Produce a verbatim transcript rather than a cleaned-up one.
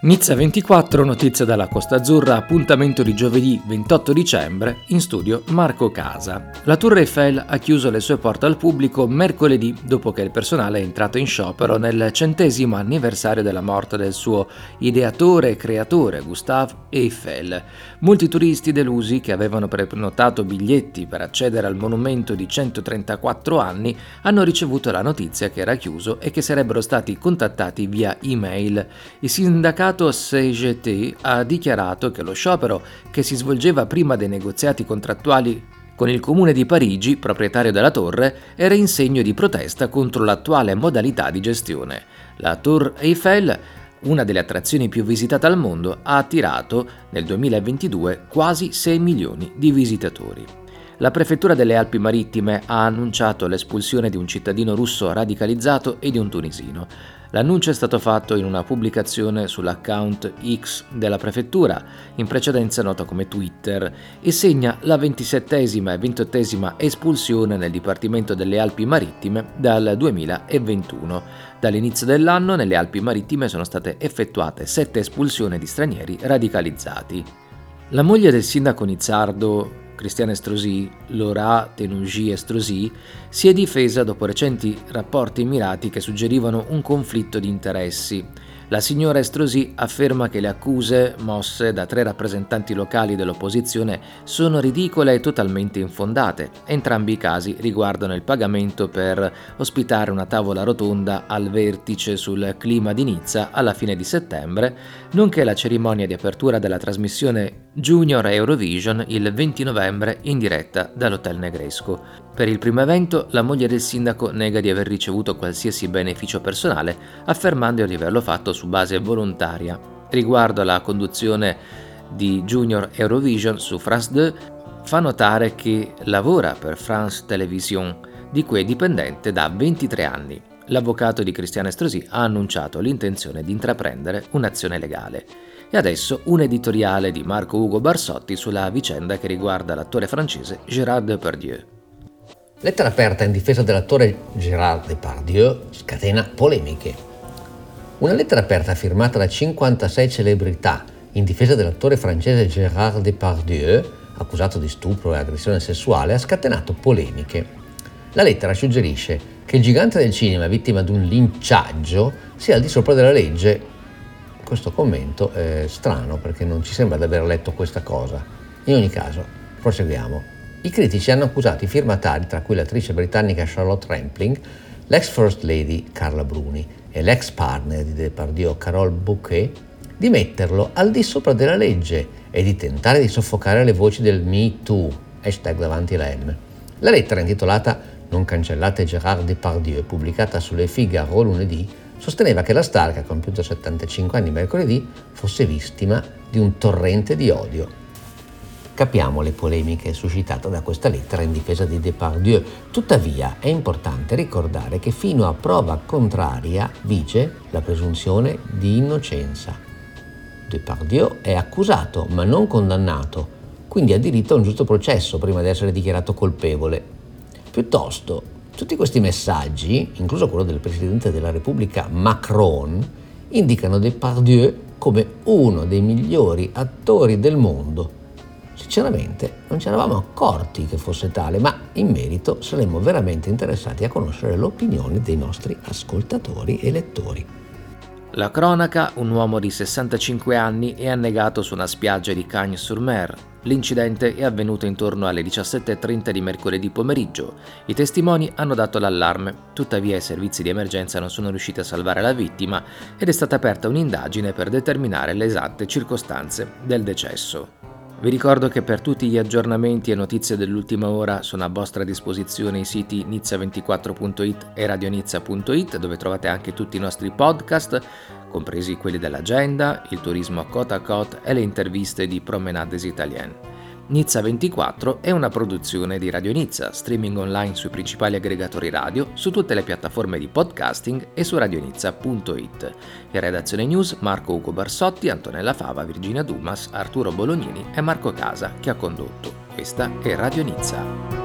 Nizza ventiquattro, notizia dalla Costa Azzurra, appuntamento di giovedì ventotto dicembre, in studio Marco Casa. La Tour Eiffel ha chiuso le sue porte al pubblico mercoledì dopo che il personale è entrato in sciopero nel centesimo anniversario della morte del suo ideatore e creatore Gustave Eiffel. Molti turisti delusi che avevano prenotato biglietti per accedere al monumento di centotrentaquattro anni hanno ricevuto la notizia che era chiuso e che sarebbero stati contattati via email. Il sindacato C G T ha dichiarato che lo sciopero, che si svolgeva prima dei negoziati contrattuali con il comune di Parigi, proprietario della torre, era in segno di protesta contro l'attuale modalità di gestione. La Tour Eiffel, una delle attrazioni più visitate al mondo, ha attirato nel duemilaventidue quasi sei milioni di visitatori. La prefettura delle Alpi Marittime ha annunciato l'espulsione di un cittadino russo radicalizzato e di un tunisino. L'annuncio è stato fatto in una pubblicazione sull'account X della prefettura, in precedenza nota come Twitter, e segna la ventisettesima e ventottesima espulsione nel Dipartimento delle Alpi Marittime dal duemilaventuno. Dall'inizio dell'anno nelle Alpi Marittime sono state effettuate sette espulsioni di stranieri radicalizzati. La moglie del sindaco nizzardo Christiane Estrosi, Laura Tenougy-Estrosi, si è difesa dopo recenti rapporti mirati che suggerivano un conflitto di interessi. La signora Estrosi afferma che le accuse mosse da tre rappresentanti locali dell'opposizione sono ridicole e totalmente infondate. Entrambi i casi riguardano il pagamento per ospitare una tavola rotonda al vertice sul clima di Nizza alla fine di settembre, nonché la cerimonia di apertura della trasmissione Junior Eurovision il venti novembre in diretta dall'Hotel Negresco. Per il primo evento la moglie del sindaco nega di aver ricevuto qualsiasi beneficio personale, affermando di averlo fatto su base volontaria. Riguardo alla conduzione di Junior Eurovision su France due, fa notare che lavora per France Télévisions, di cui è dipendente da ventitré anni. L'avvocato di Christiane Estrosi ha annunciato l'intenzione di intraprendere un'azione legale. E adesso un editoriale di Marco Ugo Barsotti sulla vicenda che riguarda l'attore francese Gérard Depardieu. Lettera aperta in difesa dell'attore Gérard Depardieu scatena polemiche. Una lettera aperta firmata da cinquantasei celebrità in difesa dell'attore francese Gérard Depardieu, accusato di stupro e aggressione sessuale, ha scatenato polemiche. La lettera suggerisce che il gigante del cinema, vittima di un linciaggio, sia al di sopra della legge. Questo commento è strano perché non ci sembra di aver letto questa cosa. In ogni caso, proseguiamo. I critici hanno accusato i firmatari, tra cui l'attrice britannica Charlotte Rampling, l'ex First Lady Carla Bruni e l'ex partner di Depardieu Carole Bouquet, di metterlo al di sopra della legge e di tentare di soffocare le voci del Me Too, hashtag davanti la M. La lettera, intitolata "Non cancellate Gérard Depardieu", pubblicata sulle Figaro lunedì, sosteneva che la star, che ha compiuto settantacinque anni mercoledì, fosse vittima di un torrente di odio. Capiamo le polemiche suscitate da questa lettera in difesa di Depardieu. Tuttavia è importante ricordare che fino a prova contraria vige la presunzione di innocenza. Depardieu è accusato ma non condannato, quindi ha diritto a un giusto processo prima di essere dichiarato colpevole. Piuttosto, tutti questi messaggi, incluso quello del Presidente della Repubblica Macron, indicano Depardieu come uno dei migliori attori del mondo. Sinceramente non ci eravamo accorti che fosse tale, ma in merito saremmo veramente interessati a conoscere l'opinione dei nostri ascoltatori e lettori. La cronaca: un uomo di sessantacinque anni è annegato su una spiaggia di Cagnes-sur-Mer. L'incidente è avvenuto intorno alle diciassette e trenta di mercoledì pomeriggio. I testimoni hanno dato l'allarme, tuttavia i servizi di emergenza non sono riusciti a salvare la vittima ed è stata aperta un'indagine per determinare le esatte circostanze del decesso. Vi ricordo che per tutti gli aggiornamenti e notizie dell'ultima ora sono a vostra disposizione i siti nizza ventiquattro punto it e radionizza punto it, dove trovate anche tutti i nostri podcast, compresi quelli dell'agenda, il turismo a côte à côte e le interviste di Promenades Italiennes. Nizza ventiquattro è una produzione di Radio Nizza, streaming online sui principali aggregatori radio, su tutte le piattaforme di podcasting e su radionizza punto it. In redazione news Marco Ugo Barsotti, Antonella Fava, Virginia Dumas, Arturo Bolognini e Marco Casa, che ha condotto. Questa è Radio Nizza.